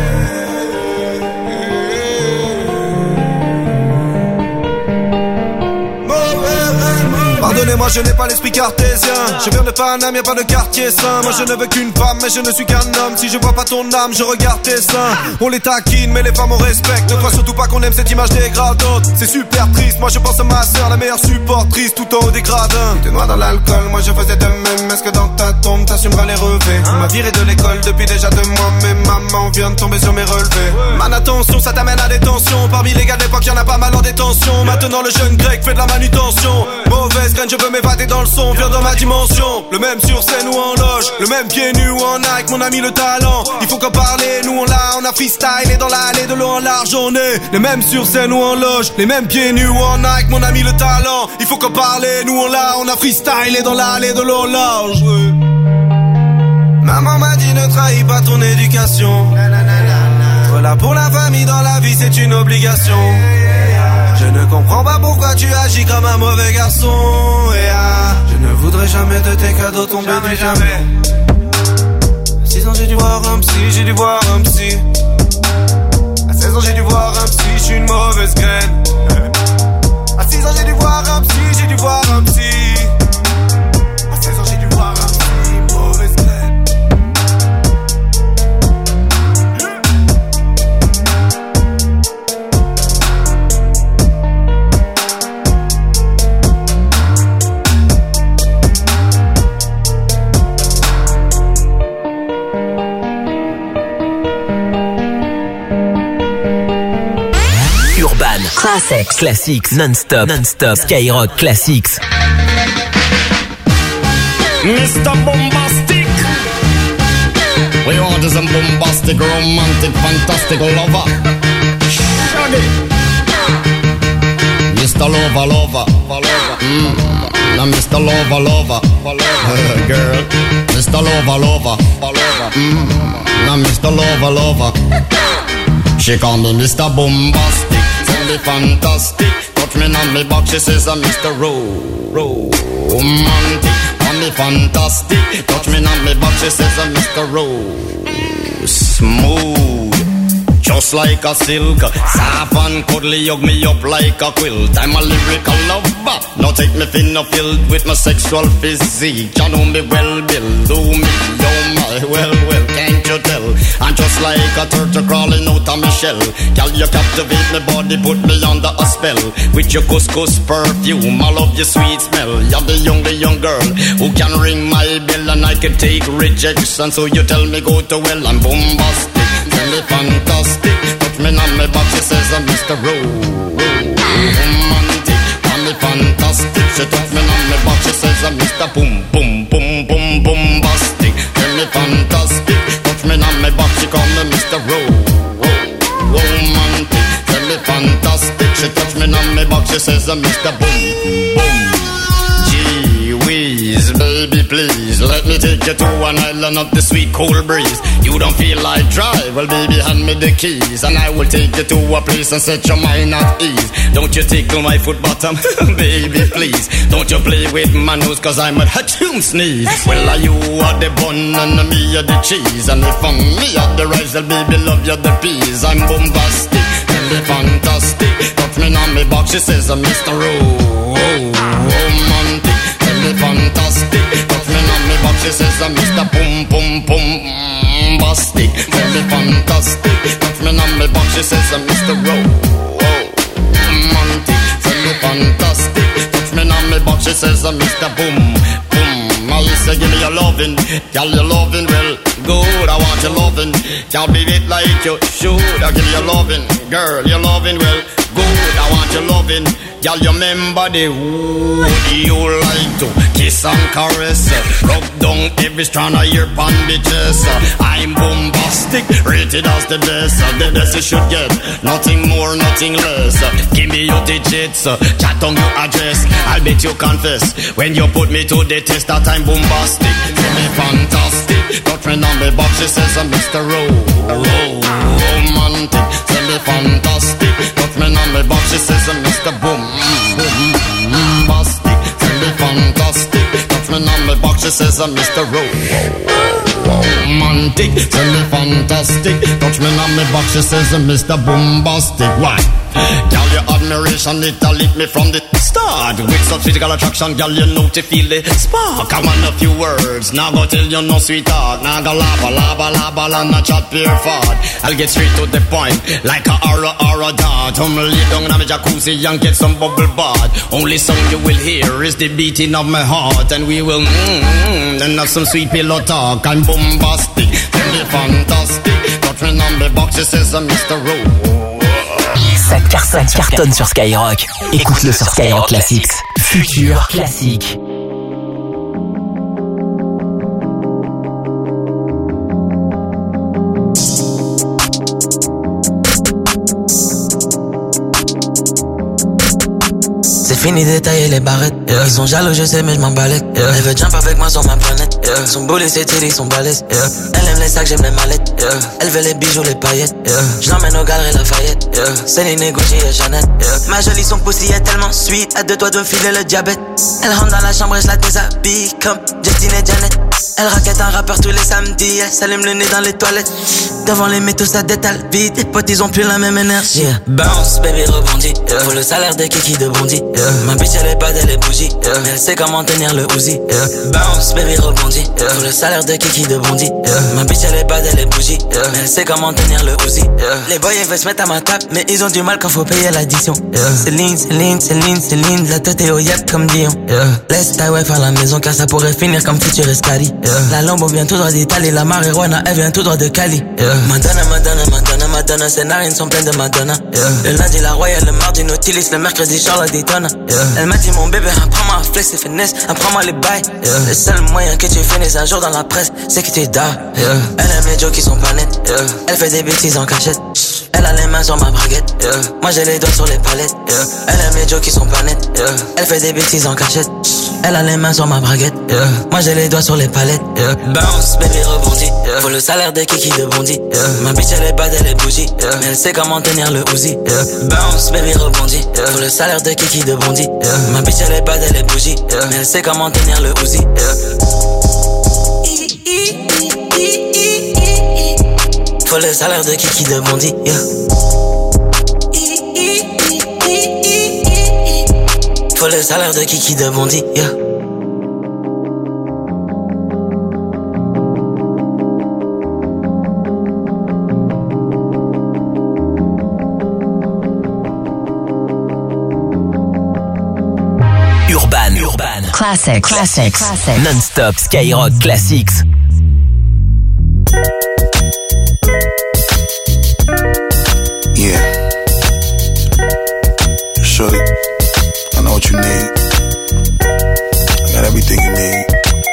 Pardonnez-moi, je n'ai pas l'esprit cartésien. Je viens de Paname, y'a pas de quartier sain. Moi je ne veux qu'une femme, mais je ne suis qu'un homme. Si je vois pas ton âme, je regarde tes seins. On les taquine, mais les femmes on respecte. Ne crois surtout pas qu'on aime cette image dégradante. C'est super triste, moi je pense à ma soeur, la meilleure supportrice tout en haut des gradins. Tu te noies dans l'alcool, moi je faisais de même. Est-ce que dans ta tombe t'assumeras les revers? On m'a viré de l'école depuis déjà 2 mois, mais maman vient de tomber sur mes relevés. Man, attention, ça t'amène à des tensions. Parmi les gars de l'époque, y'en a pas mal en détention. Maintenant le jeune grec fait de la manutention. Mauvaise graine, je veux m'évader dans le son, viens dans ma dimension. Le même sur scène ou en loge, le même pieds nus ou en Nike, mon ami le talent. Il faut qu'en parler, nous on a freestyle. Et dans l'allée de l'eau en large on est les mêmes sur scène ou en loge, les mêmes pieds nus ou en Nike, mon ami le talent. Il faut qu'en parler, nous on a freestyle. Et dans l'allée de l'eau en large. Maman m'a dit ne trahis pas ton éducation. Être là pour la famille dans la vie c'est une obligation. Je ne comprends pas pourquoi tu agis comme un mauvais garçon. Je ne voudrais jamais de tes cadeaux tomber du jamais. À 6 ans j'ai dû voir un psy, À 16 ans j'ai dû voir un psy, je suis une mauvaise graine. À 6 ans j'ai dû voir un psy, À 16 ans j'ai dû voir un psy, mauvaise graine. Classics, non-stop, Skyrock Classics. Mr. Bombastic, we want some bombastic, romantic, fantastic lover. Shaggy, Mr. Lover. Now Mr. Lover, girl. Mr. Lover, now Mr. Lover. She call me Mr. Bombastic. Fantastic, touch me on me back, she says I'm Mr. Romantic. On me fantastic, touch me on me back, she says I'm Mr. Smooth, just like a silk, soft and cuddly, hug me up like a quilt. I'm a lyrical lover, now take me thin or filled with my sexual physique. You know me well, Bill, do me, oh my, well, can't you tell? I'm just like a turtle crawling out of my shell. Girl, you captivate my body, put me under a spell. With your couscous perfume, I love your sweet smell. You're the young girl who can ring my bell, and I can take rejection. So you tell me go to well, I'm bombastic, tell me fantastic. Touch me on my back, she says I'm Mr. Romantic. Tell me fantastic, she touch me on my back, she says I'm Mr. Bombastic. Tell me fantastic. Me on my back, she call me Mr. Romantic. Tell me fantastic. She touch me on my back, she says I'm Mr. Boom. Gee whiz, baby please, let me take you to an island of the sweet cool breeze. You don't feel like drive, well baby hand me the keys, and I will take you to a place and set your mind at ease. Don't you tickle my foot bottom, baby please. Don't you play with my nose, cause I'm a hatchoon sneeze. Well you are the bun and me are the cheese, and if I'm me are the rice, well baby love you the peas. I'm bombastic, tell me fantastic. Touch me on me back, she says I'm Mr. Romantic. Tell me fantastic. Touch me on me back, she says I'm Mr. Bombastic. Tell me fantastic. Touch me on me back, she says I'm Mr. Romantic. Tell me fantastic. Touch me on me back, she says I'm Mr. Boom. I say give me your lovin', girl your lovin' well good. I want your lovin', girl beat it like you should. I give you your lovin', girl your lovin' well good. I want your lovin', girl you remember the wood you like to kiss and caress, rub down every strand of your bandages. I'm bombastic, rated as the best you should get, nothing more, nothing less. Give me your digits, chat on your address. I'll bet you confess when you put me to the test that I'm bombastic. Tell me fantastic, touch me on me back, she says I'm Mr. Romantic. fantastic. Touch me on me back, she says, Mr. Boom, boom, bastic. Tell me fantastic. Touch me on me back, she says, Mr. Romantic. Tell me fantastic. Touch me on me back, she says, Mr. Bombastic. Why? Girl, your admiration, it lit me from the start. With such physical attraction, girl, you know to feel the spark. I want a few words, now go tell you no sweetheart. Now go laba, and not chat pure fart. I'll get straight to the point, like a aura dart. Lay down in my jacuzzi and get some bubble bath. Only song you will hear is the beating of my heart. And we will and have some sweet pillow talk. I'm bombastic, tell me fantastic. Touch me on the box, she says, Mr. Rowe. Ça cartonne sur Skyrock. Écoute-le sur Skyrock Classics. Futur classique. C'est fini d'étailler les barrettes. Ils sont jaloux, je sais, mais je m'en balèque. Elle veut jump avec moi sur ma planète. Son boulet, c'est tiré, son balèze. Elle aime les sacs, j'aime les mallettes. Elle veut les bijoux, les paillettes. Je l'emmène au galeries Lafayette. Céline, Gucci et Chanel. Ma jolie, son pussy est tellement sweet. À deux doigts de me filer le diabète. Elle rentre dans la chambre et je la déshabille comme Justin et Janet. Elle raquette un rappeur tous les samedis. Elle s'allume le nez dans les toilettes. Devant les métaux, ça détale vite. Les potes, ils ont plus la même énergie. Bounce, baby, rebondit. Faut le salaire de Kiki de Bondy. Ma bitch, elle est pas des bougies. Mais elle sait comment tenir le Uzi. Bounce, baby, rebondit. Faut le salaire de Kiki de Bondy. Ma bitch, elle est pas des bougies. Mais elle sait comment tenir le Uzi. Les boys, ils veulent se mettre à ma table. Mais ils ont du mal quand faut payer l'addition. Céline, la tête est au yak comme Dion. Laisse ta wife à la maison car ça pourrait finir comme Futurist Cali. La Lambo vient tout droit d'Italie. La marijuana, elle vient tout droit de Cali. Madonna, ses narines sont pleines de Madonna. Le lundi, la Royale, le mardi, Nautilus, le mercredi, Charlotte Daytona. Elle m'a dit, mon bébé, apprends-moi à flex et finesse, apprends-moi les bails. Le seul moyen que tu finisses un jour dans la presse, c'est que tu dors. Elle aime les jokes qui sont pas nets. Elle fait des bêtises en cachette. Elle a les mains sur ma braguette. Moi j'ai les doigts sur les palettes. Elle aime les jokes qui sont pas nets. Elle fait des bêtises en cachette. Elle a les mains sur ma braguette. Moi j'ai les doigts sur les palettes. Bounce, baby, rebondit. Faut le salaire de Kiki de Bondy. Ma bitch elle est pas des bougies. Mais elle sait comment tenir le Uzi. Bounce, baby, rebondit. Faut le salaire de Kiki de Bondy. Ma bitch elle est pas des bougies. Mais elle sait comment tenir le Uzi. Faut le salaire de Kiki de Bondy. Faut le salaire de Kiki de Bondy. Urban. Classics. Non-stop Skyrock Classics. Yeah. Shorty, I know what you need. I got everything you need.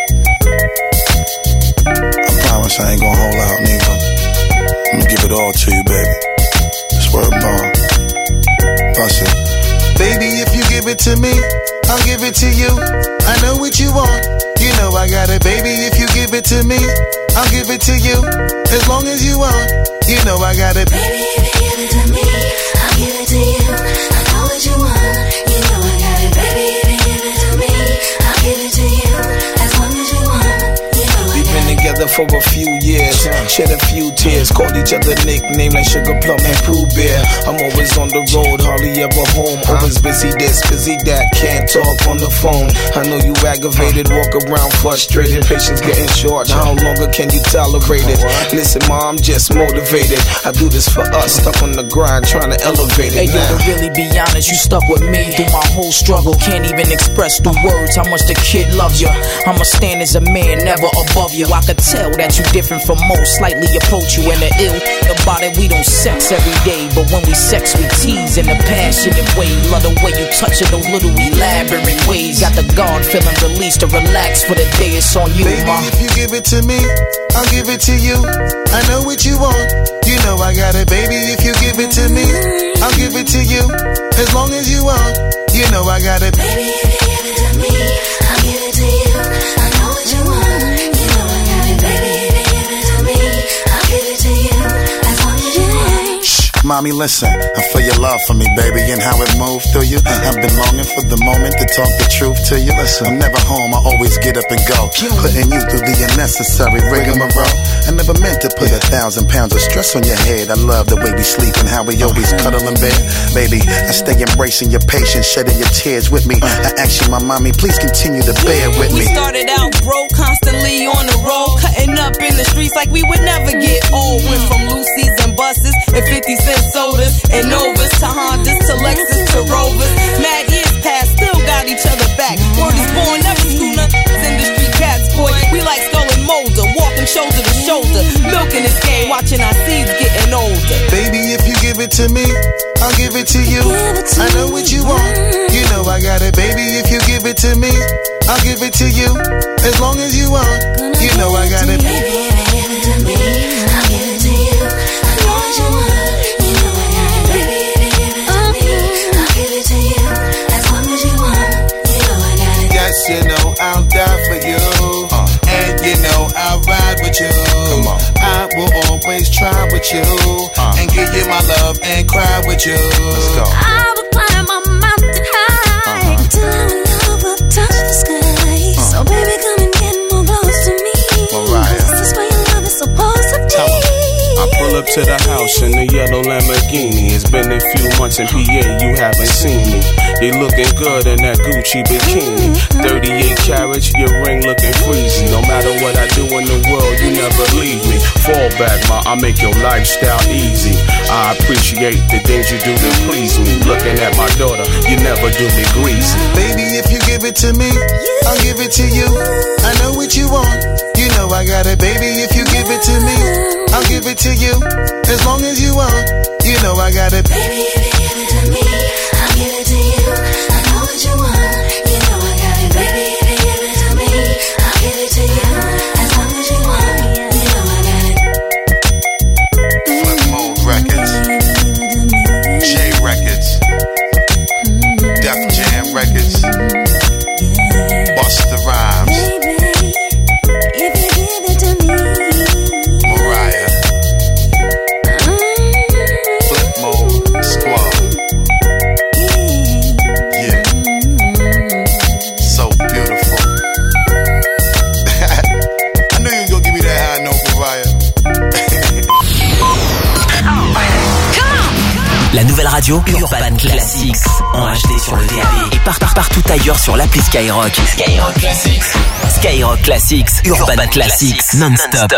I promise I ain't gonna hold out, nigga. I'm gonna give it all to you, baby. Swear upon. Bust it. Baby, if you give it to me, I'll give it to you. I know what you want. You know I got it, baby. If you give it to me, I'll give it to you. As long as you want, you know I got it. Baby, if you give it to me, I'll give it to you. I know what you want. You know I got it. Baby, if you give it to me, I'll give it to you. As long as you want, you know I got it. We've been together for a few years, shed a few tears, called each other nicknames like Sugar Plum and Pooh Bear. I'm always on the road, hardly ever home. Always busy this, busy that, can't talk on the phone. I know you aggravated, walk around frustrated, patience getting short. How longer can you tolerate it? Listen, ma, I'm just motivated. I do this for us, stuck on the grind, trying to elevate it. Hey, yo, to really be honest, you stuck with me through my whole struggle. Can't even express through words how much the kid loves you. I'ma stand as a man, never above you. I could tell that you different from most, slightly approach you in the ill. About it, we don't sex every day, but when we sex, we tease in a passionate way. Love the way you touch it, those little elaborate ways. Got the guard feeling released to relax for the day. It's on you, baby, ma. If you give it to me, I'll give it to you. I know what you want. You know I got it, baby. If you give it to me, I'll give it to you. As long as you want, you know I got it. Baby, if you give it to me, I'll give it to you. I know what you want. You know I got it. Baby, if you give it to me, I'll give it to you. As long as you want. Shh, ma, mommy, listen. I feel your love for me, baby, and how it moved through you. I've been longing for the moment to talk the truth to you. Listen, I'm never home, I always get up and go. Putting you through the unnecessary rigmarole. I never meant to put 1,000 pounds of stress on your head. I love the way we sleep and how we always cuddle in bed. Baby, I stay embracing your patience, shedding your tears with me. I ask you, my mommy, please continue to bear with me. We started out broke, constantly on the road, cutting up in the streets like we would never get old. Went from Lucy's and buses and 50-cent sodas and Novas to Hondas to Lexus to Rovers. Mad years past, still got each other back. Word is born, never school nothing. Industry cats, boy, we like Skull and Molder, walking shoulder to shoulder, milking this game, watching our seeds getting older. Baby, if you give it to me, I'll give it to you. I know what you want, you know I got it. Baby, if you give it to me, I'll give it to you. As long as you want, you know I got it. Baby, give it to me, I'll give it to you. I know what you want, you know I got it. Baby, give it to me, I'll give it to you. As long as you want, you know I got it. Yes, you know I'll die for you, and you know I'll ride with you. Come on, I will always try with you, and give you my love and cry with you. Let's go. I will climb a mountain high till our love will touch the sky. So baby, come and get more close to me. This is where your love is supposed to be. I pull up to the house in the yellow Lamborghini. It's been a few months in PA, you haven't seen me. You looking good in that Gucci bikini. 38 carats, your ring looking freezy. No matter what I do in the world, you never leave me. Fall back, ma, I make your lifestyle easy. I appreciate the things you do to please me. Looking at my daughter, you never do me greasy. Baby, if you give it to me, I'll give it to you. I know what you want, you know I got it. Baby, if you give it to me, I'll give it to you. As long as you want, you know I got it. Baby, if you give it to me, I'll give it to you. I know what you want, you know I got it. Baby, if you give it to me, I'll give it to you. As long as you want, you know I got it. Flip Mode Records, J Records, Def Jam Records, Busta Rhymes, If you give it to me, Mariah, Flip Mode Squad. Yeah, so beautiful. I knew you was gonna give me that high note, Mariah. La nouvelle radio Urban Classics en HD sur le DAB et partout ailleurs sur l'appli Skyrock. Skyrock Classics. Skyrock Classics, Urban Classics, non-stop.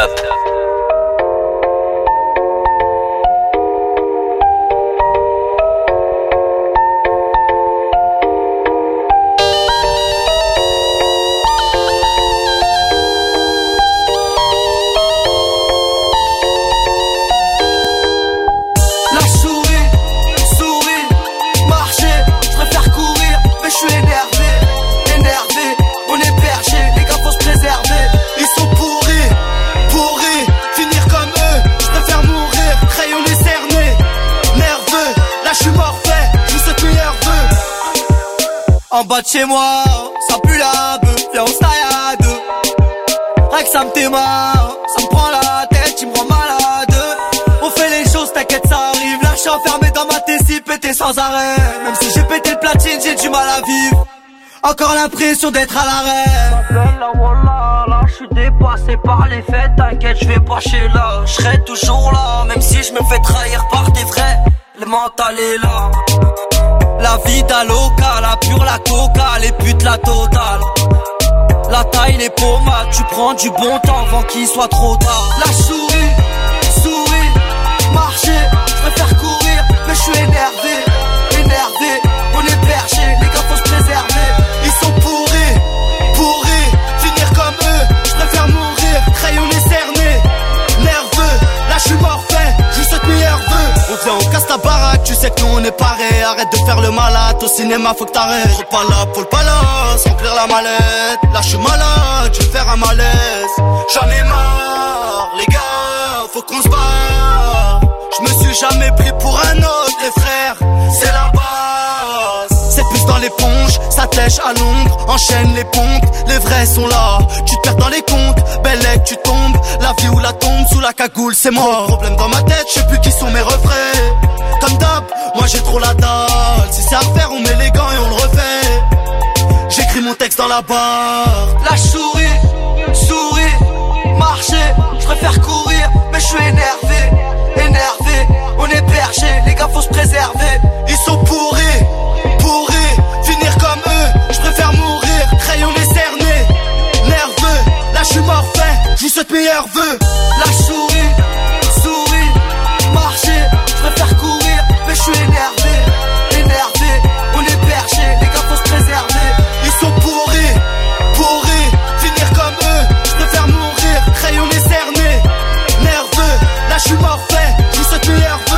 En bas de chez moi, ça pue la bœuf, viens on se taille à deux. Rien que ça me démarre, ça me prend la tête, tu me rends malade. On fait les choses, t'inquiète ça arrive. Là je suis enfermé dans ma tessie, pété sans arrêt. Même si j'ai pété le platine, j'ai du mal à vivre. Encore l'impression d'être à l'arrêt. Là, voilà, là, je suis dépassé par les fêtes. T'inquiète, je vais pas chez là. Je serai toujours là, même si je me fais trahir par des vrais. Le mental est là. La vida loca, la pure, la coca, les putes, la totale. La taille, les pommades, tu prends du bon temps avant qu'il soit trop tard. La souris, marcher, je préfère courir, mais je suis énervé, on est perché, les gars faut se préserver. Ils sont pourris, finir comme eux, je préfère mourir, crayon et cerné, nerveux, là je suis mort fait, je souhaite meilleur vœu. On vient, on casse ta baraque, tu sais que nous on est parés. Arrête de faire le malade, au cinéma faut que t'arrêtes. Trop pas là pour le palace, remplir la mallette. Là je suis malade, je vais faire un malaise. J'en ai marre, les gars, faut qu'on se barre. Je me suis jamais pris pour un autre, les frères, c'est la base. C'est plus dans l'éponge, ça te lèche à l'ombre, enchaîne les pompes, les vrais sont là. Tu te perds dans les comptes, bellec tu tombes, la vie ou la tombe, sous la cagoule c'est mort. Problème dans ma tête, je sais plus qui sont mes refrains. Comme d'hab, moi j'ai trop la dalle. Si c'est à faire, on met les gants et on le refait. J'écris mon texte dans la barre. Lâche souris, marcher, je préfère courir, mais je suis énervé, on est perché, les gars faut se préserver. Ils sont pourris, finir comme eux, je préfère mourir, crayon décerné, nerveux, là je suis morfait, je vous souhaite meilleurs vœux. Lâche souris, marcher, je préfère courir, mais je suis énervé, on est perché, les gars faut se préserver. Ils sont pourris, finir comme eux, je préfère mourir, crayon décerné, nerveux, là je suis morfait, je vous souhaite meilleurs vœux.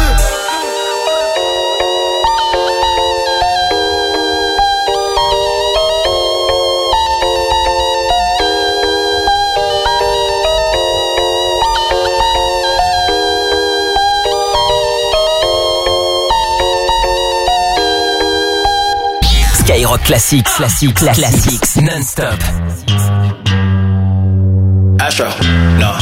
Skyrock Classics, non-stop. Astro, no.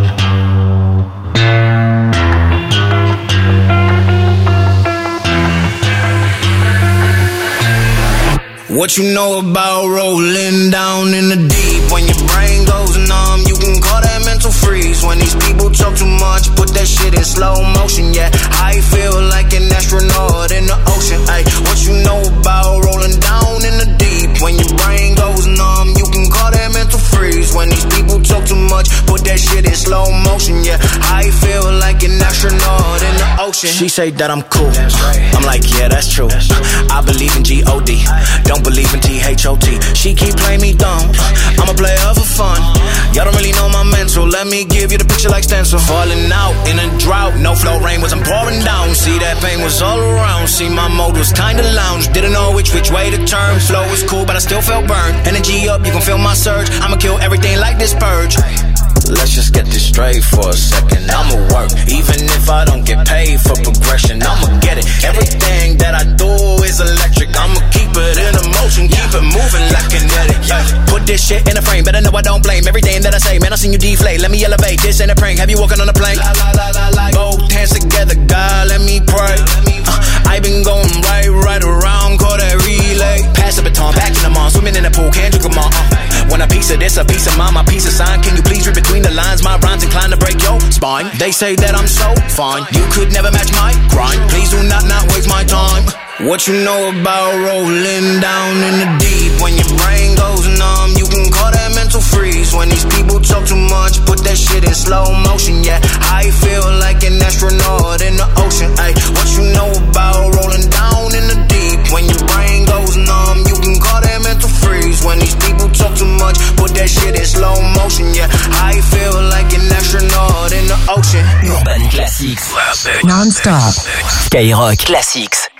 What you know about rolling down in the deep? When your brain goes numb, you can call that mental freeze. When these people talk too much, put that shit in slow motion. Yeah, I feel like an astronaut in the ocean. Ay, what you know about rolling down in the deep? When your brain goes numb, you can call that mental freeze. When these people talk too much, put that shit in slow motion. Yeah, I feel like an astronaut in the ocean. She say that I'm cool. I'm like, yeah, that's true. I believe in G-O-D. Don't believe in T-H-O-T. She keep playing me dumb. I'm a player for fun. Y'all don't really know my mental. Let me give you the picture like stencil. Falling out in a drought. No flow rain wasn't pouring down. See that pain was all around. See my mode was kinda lounge. Didn't know which way to turn. Flow was cool, but I still felt burned. Energy up, you can feel my surge. I'ma kill everything like this purge. Let's just get this straight for a second. I'ma work, even if I don't get paid for progression. I'ma get it. Everything that I do is electric. I'ma keep it in motion, keep it moving like kinetic. Put this shit in a frame, better know I don't blame everything that I say. Man, I seen you deflate. Let me elevate. This ain't a prank. Have you walking on a plane? Both hands together, God, let me pray. I been going right around, call that relay. Pass the baton, back in the mall, swimming in the pool, can't drink them all. Want a piece of this, a piece of mine, my piece of sign. Can you please read between the lines? My rhymes inclined to break your spine. They say that I'm so fine, you could never match my grind. Please do not waste my time. What you know about rolling down in the deep? When your brain goes numb, you can call that mental freeze. When these people talk too much, put that shit in slow motion. Yeah, I feel like an astronaut in the ocean. Ay, what you know about rolling down in the deep? When your brain goes numb, you can call that mental freeze. When these people talk too much, put that shit in slow motion. Yeah, I feel like an astronaut in the ocean. Urban Classics. Non-stop. Skyrock Classics.